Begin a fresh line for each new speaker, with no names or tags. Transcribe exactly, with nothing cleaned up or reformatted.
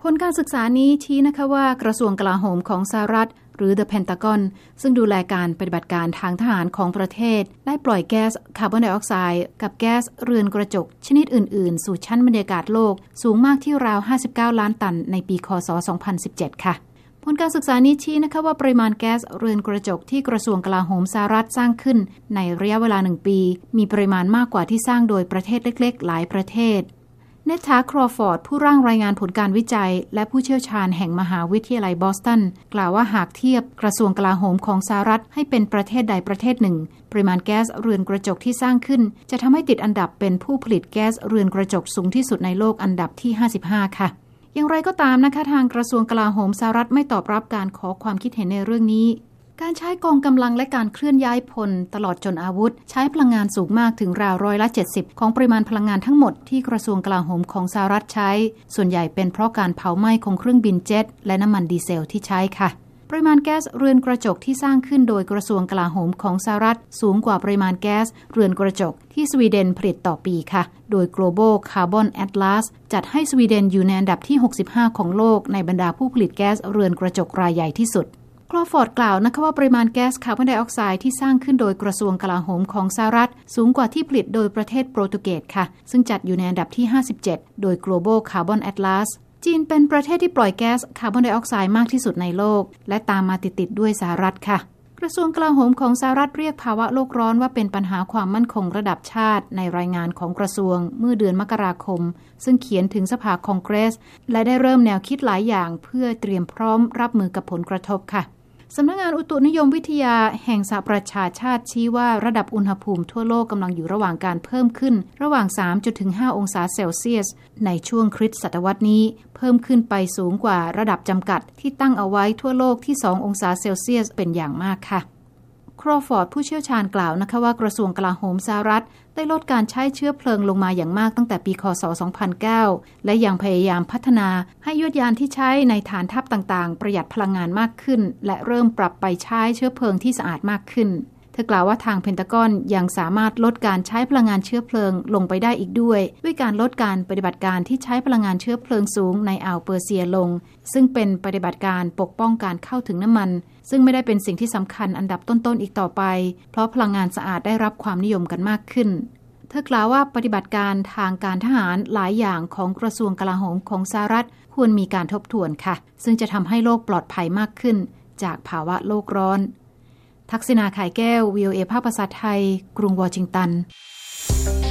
ผลการศึกษานี้ชี้นะคะว่ากระทรวงกลาโหมของสหรัฐหรือ The Pentagon ซึ่งดูแลการปฏิบัติการทางทหารของประเทศได้ปล่อยแก๊สคาร์บอนไดออกไซด์กับแก๊สเรือนกระจกชนิดอื่นๆสู่ชั้นบรรยากาศโลกสูงมากที่ราวห้าสิบเก้าล้านตันในปีค.ศ. สองพันสิบเจ็ดค่ะผลการศึกษานี้ชี้นะคะว่าปริมาณแก๊สเรือนกระจกที่กระทรวงกลาโหมสหรัฐสร้างขึ้นในระยะเวลาหนึ่งปีมีปริมาณมากกว่าที่สร้างโดยประเทศเล็กๆหลายประเทศเนธา ครอฟอร์ดผู้ร่างรายงานผลการวิจัยและผู้เชี่ยวชาญแห่งมหาวิทยาลัยบอสตันกล่าวว่าหากเทียบกระทรวงกลาโหมของสหรัฐให้เป็นประเทศใดประเทศหนึ่งปริมาณแก๊สเรือนกระจกที่สร้างขึ้นจะทำให้ติดอันดับเป็นผู้ผลิตแก๊สเรือนกระจกสูงที่สุดในโลกอันดับที่ห้าสิบห้าค่ะอย่างไรก็ตามนะคะทางกระทรวงกลาโหมสหรัฐไม่ตอบรับการขอความคิดเห็นในเรื่องนี้การใช้กองกำลังและการเคลื่อนย้ายพลตลอดจนอาวุธใช้พลังงานสูงมากถึงราวร้อยละเจ็ดสิบของปริมาณพลังงานทั้งหมดที่กระทรวงกลาโหมของสหรัฐใช้ส่วนใหญ่เป็นเพราะการเผาไหม้ของเครื่องบินเจ็ตและน้ำมันดีเซลที่ใช้ค่ะปริมาณแก๊สเรือนกระจกที่สร้างขึ้นโดยกระทรวงกลาโหมของสหรัฐสูงกว่าปริมาณแก๊สเรือนกระจกที่สวีเดนผลิตต่อปีค่ะโดย Global Carbon Atlas จัดให้สวีเดนอยู่ในอันดับที่หกสิบห้าของโลกในบรรดาผู้ผลิตแก๊สเรือนกระจกรายใหญ่ที่สุดคลอฟอร์ดกล่าวนะคะว่าปริมาณแก๊สคาร์บอนไดออกไซด์ที่สร้างขึ้นโดยกระทรวงกลาโหมของสหรัฐสูงกว่าที่ผลิตโดยประเทศโปรตุเกสค่ะซึ่งจัดอยู่ในอันดับที่ห้าสิบเจ็ดโดย Global Carbon Atlas จีนเป็นประเทศที่ปล่อยแก๊สคาร์บอนไดออกไซด์มากที่สุดในโลกและตามมาติดๆด้วยสหรัฐค่ะกระทรวงกลาโหมของสหรัฐเรียกภาวะโลกร้อนว่าเป็นปัญหาความมั่นคงระดับชาติในรายงานของกระทรวงเมื่อเดือนมกราคมซึ่งเขียนถึงสภาคองเกรสและได้เริ่มแนวคิดหลายอย่างเพื่อเตรียมพร้อมรับมือกับผลกระทบค่ะสำนักงานอุตุนิยมวิทยาแห่งสหประชาชาติชี้ว่าระดับอุณหภูมิทั่วโลกกำลังอยู่ระหว่างการเพิ่มขึ้นระหว่าง สามถึงห้า องศาเซลเซียสในช่วงคริสตศตวรรษนี้เพิ่มขึ้นไปสูงกว่าระดับจำกัดที่ตั้งเอาไว้ทั่วโลกที่สององศาเซลเซียสเป็นอย่างมากค่ะครอฟอร์ดผู้เชี่ยวชาญกล่าวนะคะว่ากระทรวงกลาโหมสหรัฐได้ลดการใช้เชื้อเพลิงลงมาอย่างมากตั้งแต่ปีค.ศ. สองพันเก้าและยังพยายามพัฒนาให้ยวดยานที่ใช้ในฐานทัพต่างๆประหยัดพลังงานมากขึ้นและเริ่มปรับไปใช้เชื้อเพลิงที่สะอาดมากขึ้นเธอกล่าวว่าทางเพนทากอนยังสามารถลดการใช้พลังงานเชื้อเพลิงลงไปได้อีกด้วยด้วยการลดการปฏิบัติการที่ใช้พลังงานเชื้อเพลิงสูงในอ่าวเปอร์เซียลงซึ่งเป็นปฏิบัติการปกป้องการเข้าถึงน้ำมันซึ่งไม่ได้เป็นสิ่งที่สำคัญอันดับต้นๆอีกต่อไปเพราะพลังงานสะอาดได้รับความนิยมกันมากขึ้นเธอกล่าวว่าปฏิบัติการทางการทหารหลายอย่างของกระทรวงกลาโหมของสหรัฐควรมีการทบทวนค่ะซึ่งจะทำให้โลกปลอดภัยมากขึ้นจากภาวะโลกร้อนทักษิณา ข่ายแก้ว วี โอ เอ ภาคภาษาไทยกรุงวอชิงตัน